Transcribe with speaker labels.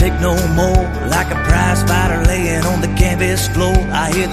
Speaker 1: take no more. Like a prize fighter laying on the canvas floor, I hear